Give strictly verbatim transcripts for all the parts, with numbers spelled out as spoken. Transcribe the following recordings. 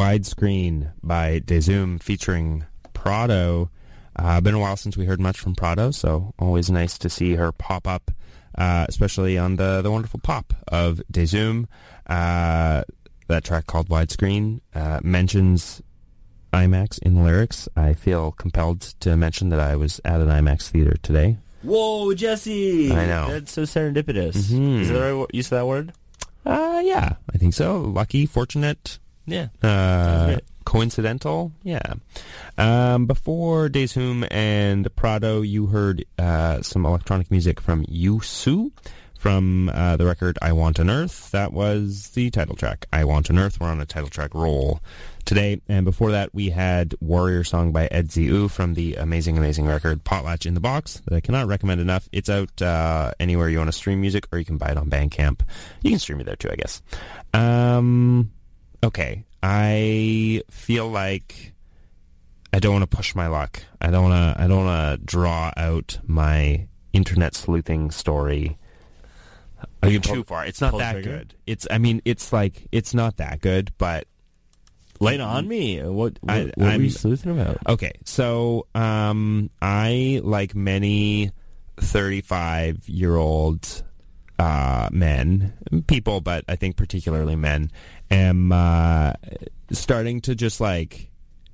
Widescreen by Dezoom featuring Prado. Uh, been a while since we heard much from Prado, so always nice to see her pop up, uh, especially on the, the wonderful pop of Dezoom. Uh, that track called Widescreen uh, mentions IMAX in the lyrics. I feel compelled to mention that I was at an IMAX theater today. Whoa, Jesse! I know. That's so serendipitous. Mm-hmm. Is that the right use of that word? Uh, yeah, I think so. Lucky, fortunate. Yeah. Uh, coincidental. Yeah. Um, before Dezoom and Prado, you heard uh, some electronic music from Yusu from uh, the record I Want an Earth. That was the title track, I Want an Earth. We're on a title track roll today. And before that, we had Warrior Song by Ed Z U from the amazing, amazing record Potlatch in the Box that I cannot recommend enough. It's out uh, anywhere you want to stream music, or you can buy it on Bandcamp. You can stream it there too, I guess. Um, okay. I feel like I don't want to push my luck. I don't want to. I don't want to draw out my internet sleuthing story Are you too far. It's not that trigger? good. It's. I mean, it's like it's not that good, but lay it on me. What? What, I, what I'm, are you sleuthing about? Okay, so um, I, like many thirty-five-year-old uh, men, people, but I think particularly men, am uh, starting to just like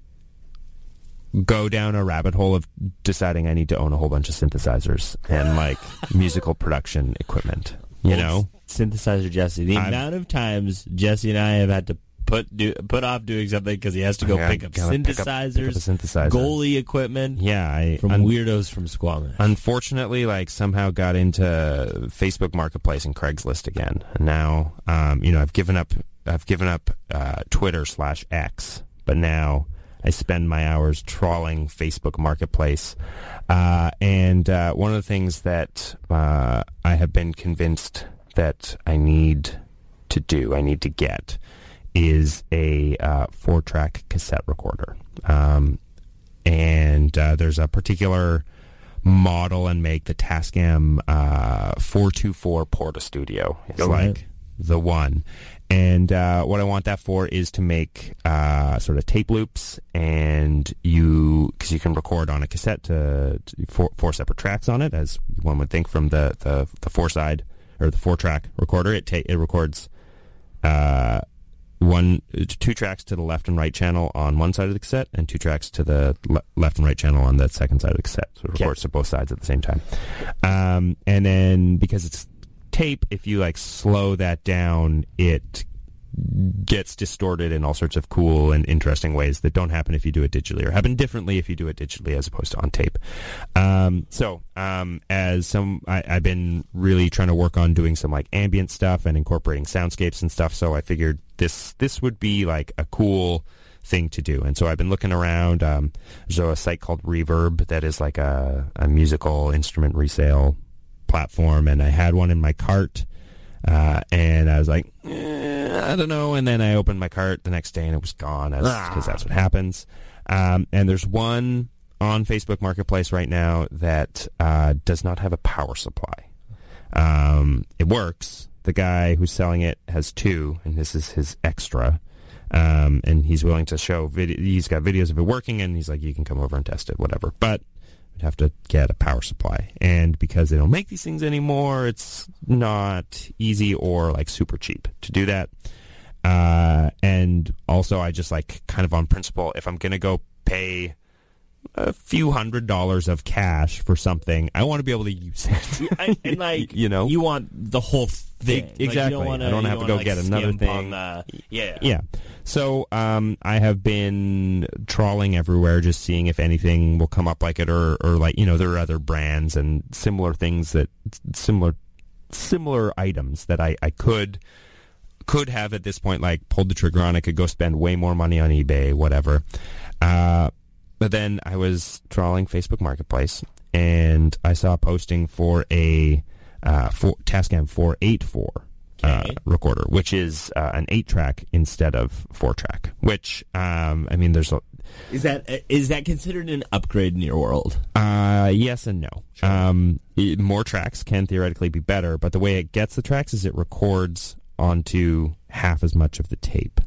go down a rabbit hole of deciding I need to own a whole bunch of synthesizers and like musical production equipment. You Old know, synthesizer Jesse. The I'm, amount of times Jesse and I have had to put do, put off doing something because he has to go I pick up synthesizers, pick up, pick up synthesizer. goalie equipment. Yeah, I, from un- weirdos from Squamish. Unfortunately, like somehow got into Facebook Marketplace and Craigslist again, and now um, you know I've given up. I've given up uh, Twitter slash X, but now I spend my hours trawling Facebook Marketplace. Uh, and uh, one of the things that uh, I have been convinced that I need to do, I need to get, is a uh, four-track cassette recorder. Um, and uh, there's a particular model and make, the Tascam uh, four twenty-four Porta Studio. It's Go like ahead. the one. And uh, what I want that for is to make uh, sort of tape loops, and you, because you can record on a cassette to, to four, four separate tracks on it, as one would think from the, the, the four side or the four track recorder. It ta- it records uh, one two tracks to the left and right channel on one side of the cassette, and two tracks to the le- left and right channel on the second side of the cassette. So it records to both sides at the same time. Um, and then because it's tape, if you like slow that down, it gets distorted in all sorts of cool and interesting ways that don't happen if you do it digitally, or happen differently if you do it digitally as opposed to on tape. Um, so um, as some, I, I've been really trying to work on doing some like ambient stuff and incorporating soundscapes and stuff. So I figured this this would be like a cool thing to do. And so I've been looking around. Um, there's a site called Reverb that is like a, a musical instrument resale platform, and I had one in my cart, uh, and I was like, eh, I don't know, and then I opened my cart the next day and it was gone, because ah. that's what happens. Um, and there's one on Facebook Marketplace right now that uh, does not have a power supply. Um, it works. The guy who's selling it has two, and this is his extra, um, and he's willing to show video. He's got videos of it working, and he's like, you can come over and test it, whatever. But have to get a power supply, and because they don't make these things anymore, it's not easy or like super cheap to do that. Uh, and also, I just like kind of on principle, if I'm gonna go pay a few hundred dollars of cash for something, I want to be able to use it. I, and like, you know, you want the whole thing. Exactly. Like, you don't wanna, I don't you have don't to go wanna, get like, another skimp thing. On, uh, yeah. Yeah. So um, I have been trawling everywhere, just seeing if anything will come up like it, or, or like, you know, there are other brands and similar things that similar similar items that I, I could could have at this point, like pulled the trigger on. I could go spend way more money on eBay, whatever. Uh, but then I was trawling Facebook Marketplace, and I saw a posting for a uh, for Tascam four eighty-four. Uh, recorder, which is uh, an eight-track instead of four-track. Which, um, I mean, there's a... Is that is that considered an upgrade in your world? Uh, yes and no. Sure. Um, it, more tracks can theoretically be better, but the way it gets the tracks is it records onto half as much of the tape.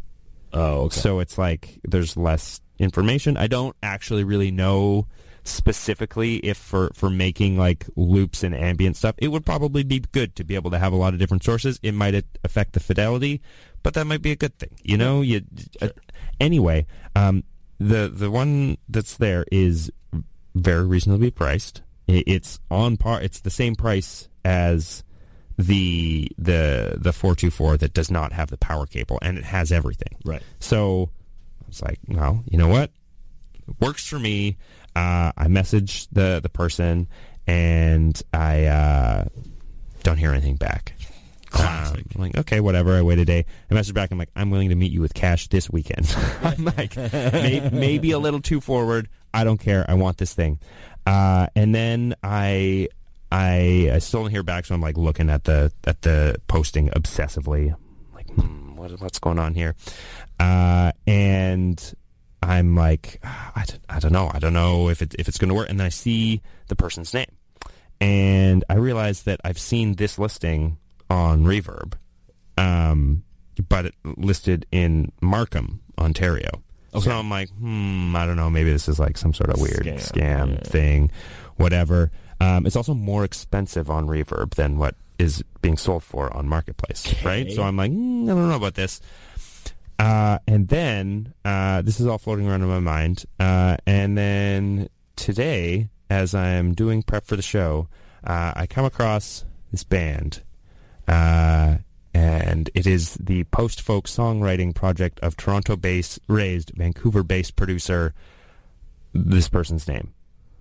Oh, okay. So it's like there's less information. I don't actually really know specifically if for, for making like loops and ambient stuff, it would probably be good to be able to have a lot of different sources. It might affect the fidelity, but that might be a good thing. You know, you Sure. uh, anyway, um, the the one that's there is very reasonably priced. It, it's on par. It's the same price as the the the four twenty-four that does not have the power cable, and it has everything. Right. So I was like, well, you know what? It works for me. Uh, I messaged the, the person, and I uh, don't hear anything back. Classic. Um, I'm like, okay, whatever. I wait a day. I message back. I'm like, I'm willing to meet you with cash this weekend. I'm like, may, maybe a little too forward. I don't care. I want this thing. Uh, and then I, I, I still don't hear back. So I'm like looking at the at the posting obsessively. I'm like, hmm, what, what's going on here? Uh, and I'm like, I don't, I don't know. I don't know if it, if it's going to work. And then I see the person's name, and I realize that I've seen this listing on Reverb, um, but it listed in Markham, Ontario. Okay. So I'm like, hmm, I don't know. Maybe this is like some sort of weird Scam. scam, Yeah. thing, whatever. Um, it's also more expensive on Reverb than what is being sold for on Marketplace, Okay. right? So I'm like, mm, I don't know about this. Uh, and then, uh, this is all floating around in my mind. Uh, and then today, as I'm doing prep for the show, uh, I come across this band. Uh, and it is the post-folk songwriting project of Toronto-based, raised, Vancouver-based producer, this person's name.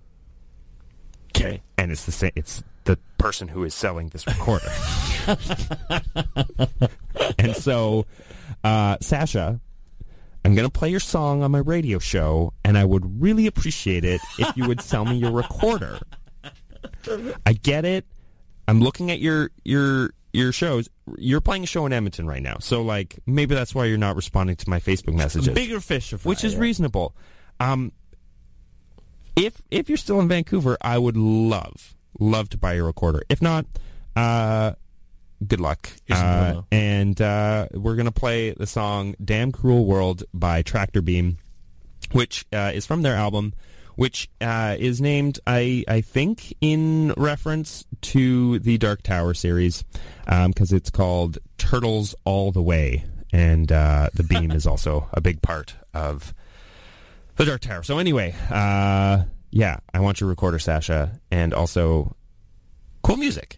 Okay. And it's the same, it's the person who is selling this recorder. And so, uh, Sasha, I'm going to play your song on my radio show, and I would really appreciate it if you would sell me your recorder. I get it. I'm looking at your your your shows. You're playing a show in Edmonton right now, so like maybe that's why you're not responding to my Facebook messages, Bigger fish to fry, which is yeah. reasonable. Um, if if you're still in Vancouver, I would love love to buy your recorder. If not, uh, good luck. Here's some Uh, promo. and uh, we're gonna play the song "Damn Cruel World" by Tractor Beam, which uh, is from their album, which uh, is named, I I think, in reference to the Dark Tower series, because it's called Turtles All the Way, and uh, the Beam is also a big part of the Dark Tower. So anyway, uh, yeah, I want your recorder, Sasha, and also cool music.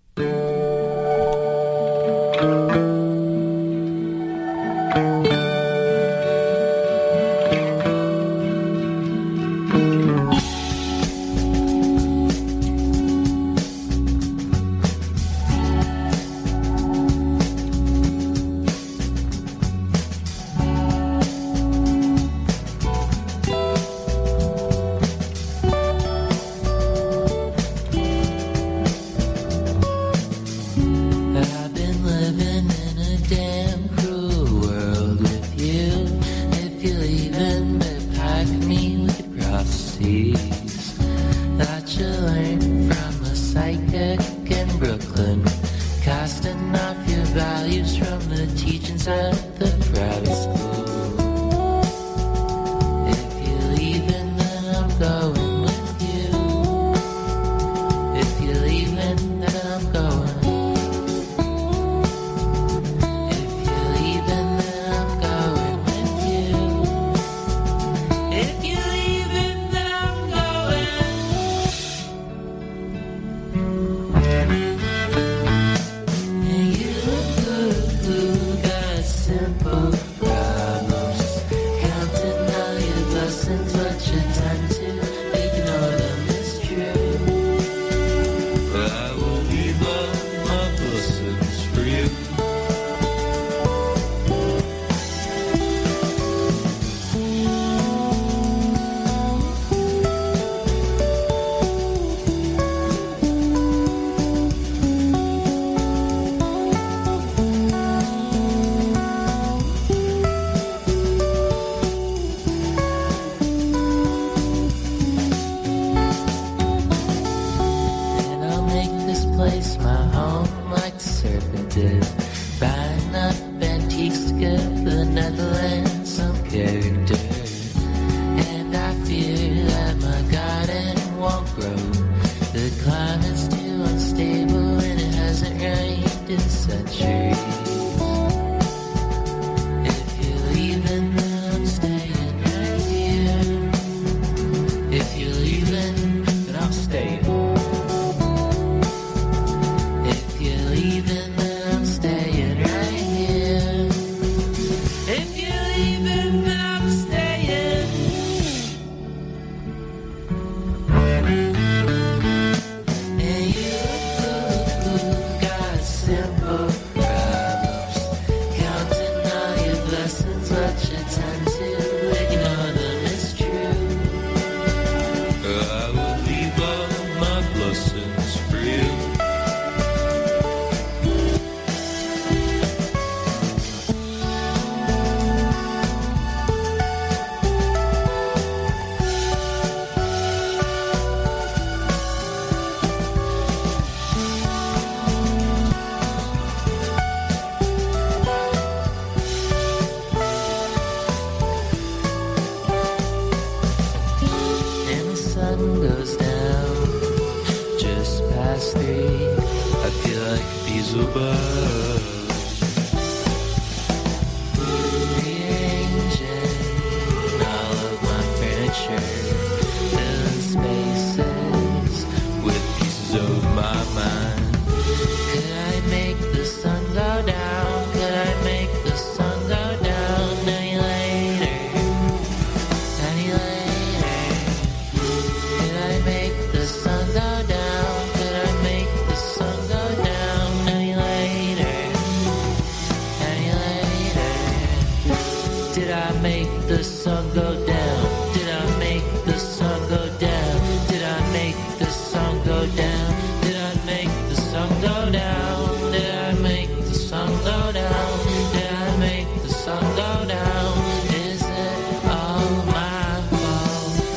I've been living in a damn cruel world with you. If you're leaving, babe, hide me with your prophecies that you learned from a psychic in Brooklyn, casting off your values from the teachings at the private school. If you're leaving, then I'm going with you. If you're leaving, then I'm going. If you're leaving, then I'm going with you. If you're leaving, then I'm going. And you look good, got a simple pride. grow. The climate's too unstable and it hasn't rained in centuries. If you're leaving, then I'm staying right here. If you're leaving, then I'm staying. If you're leaving, then I'm staying right here. If you're leaving, then I'm staying. And you got simple problems, counting all your blessings, but you tend to ignore them. It's true. I will leave all of my blessings for you. And the sun goes down just past three. I feel like a diesel buzz. Rearranging all of my furniture, filling spaces with pieces of my mind. Could I make the sun go down? Could I make the sun go down any later? Any later? Could I make the sun go down? Could I make the sun go down any later? Any later? Did I make the sun go down? Did I make the sun go down? Did I make the sun go down? Did I make the sun go down? Did I make the sun go down? Did I make the sun go down? Is it all my fault?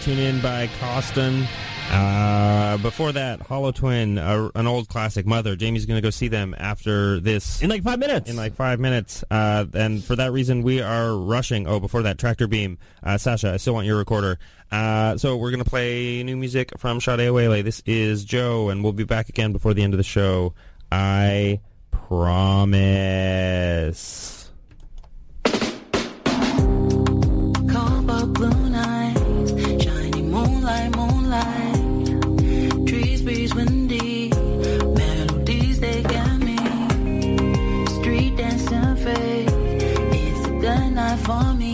Tune In by Costin. Uh, before that, Hollow Twin, uh, an old classic, Mother. Jamie's going to go see them after this. In like five minutes. In like five minutes. Uh, and for that reason, we are rushing. Oh, before that, Tractor Beam. Uh, Sasha, I still want your recorder. Uh, so we're going to play new music from Sade Awele. This is Joe, and we'll be back again before the end of the show. I promise. Cobalt blue nights, shiny moonlight, moonlight. Trees breeze windy, melodies they got me. Street dancing fade, it's a good night for me.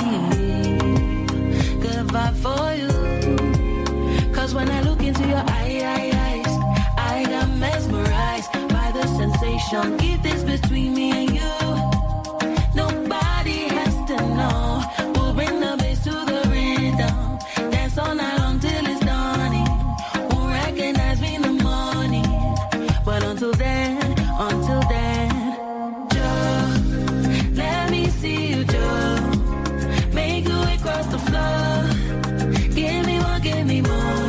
Good vibe for you. Cause when I look into your eye, eye, eyes, I got mesmerized by the sensation. Keep this between me and you. Nobody has to know. We'll bring the bass to the rhythm. Dance all night long till it's dawning. Won't recognize me in the morning. But until then, until then, Joe, let me see you, Joe. Make your way across the floor. Give me more, give me more.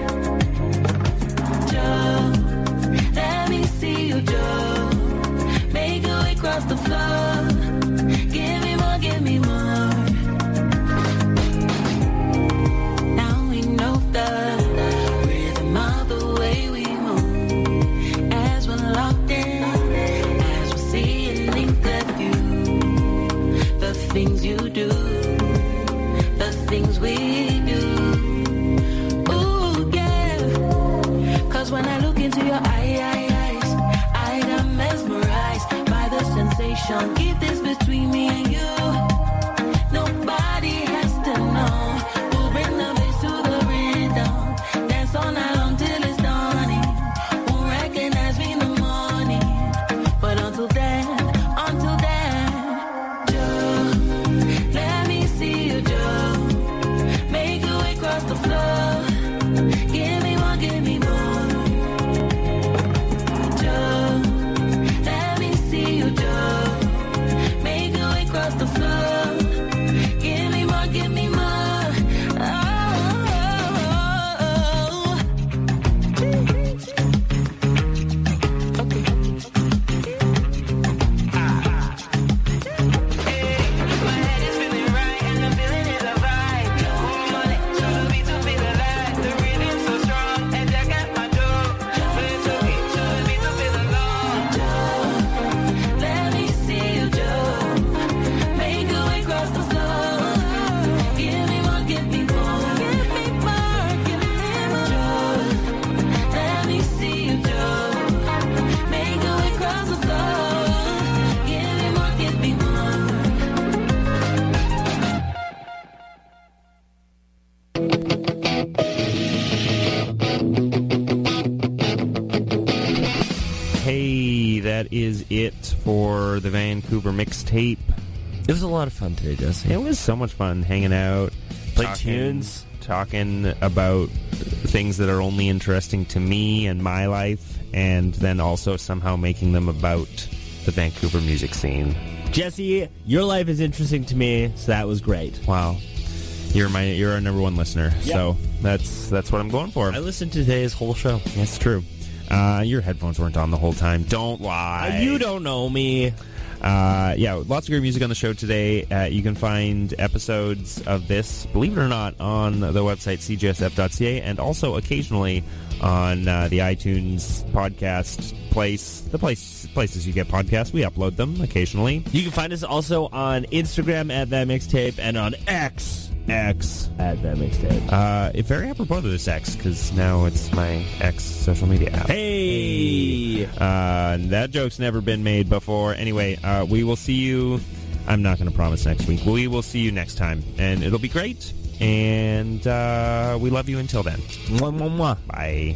Joe, let me see you, Joe. Make your way across the floor. Give me more, give me more. Now we know the rhythm of the way we move. As we're locked in, as we see and think of you. The things you do, the things we do. Ooh, yeah. Cause when I look into your eye, eye, eyes, I got mesmerized by the sensation. Keep this between me and you. Nobody has to know. We'll bring the bass to the rhythm. Dance all night long till it's dawning. Won't recognize me in the morning. But until then, until then, Joe, let me see you, Joe. Make your way across the floor. Give me more, give me more. Joe, let me see you, Joe. Make your way across the floor. Give me more, give me more. Oh, my head is feeling right and the feeling is a vibe. Move on it to the beat to feel alive. The rhythm's so strong and I got my door. Play to it to the beat to feel alone. Joe, let me see you, Joe. Make your way across the floor. Give me more, give me more. Give me more, give me more. Joe, let me see you, Joe. Make your way across the floor. Give me more, give me more. Hey, that is it for the Vancouver mixtape. It was a lot of fun today, Jesse. It was so much fun hanging out, Play talking- tunes. talking about things that are only interesting to me and my life, and then also somehow making them about the Vancouver music scene. Jesse, your life is interesting to me, so that was great. Wow, you're my you're our number one listener, Yeah. so that's that's what I'm going for. I listened to today's whole show. That's true. Uh, your headphones weren't on the whole time. Don't lie. Uh, you don't know me. Uh, yeah, lots of great music on the show today. Uh, you can find episodes of this, believe it or not, on the website c j s f dot c a and also occasionally on uh, the iTunes podcast place, the place places you get podcasts. We upload them occasionally. You can find us also on Instagram at That Mixtape and on X X. at That Mixtape. Uh, it very apropos to this X, because now it's my X social media app. Hey! Uh, that joke's never been made before. Anyway, uh, we will see you. I'm not going to promise next week. We will see you next time, and it'll be great. And uh, we love you until then. Mwah, mwah, mwah. Bye.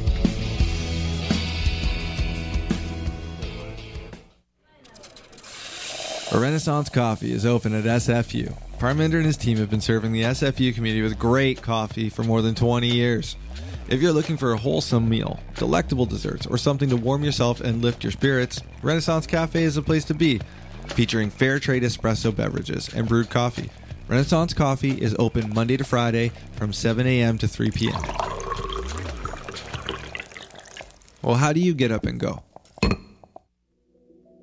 A Renaissance Coffee is open at S F U. Parminder and his team have been serving the S F U community with great coffee for more than twenty years. If you're looking for a wholesome meal, delectable desserts, or something to warm yourself and lift your spirits, Renaissance Cafe is the place to be. Featuring fair trade espresso beverages and brewed coffee, Renaissance Coffee is open Monday to Friday from seven a.m. to three p.m. Well, how do you get up and go?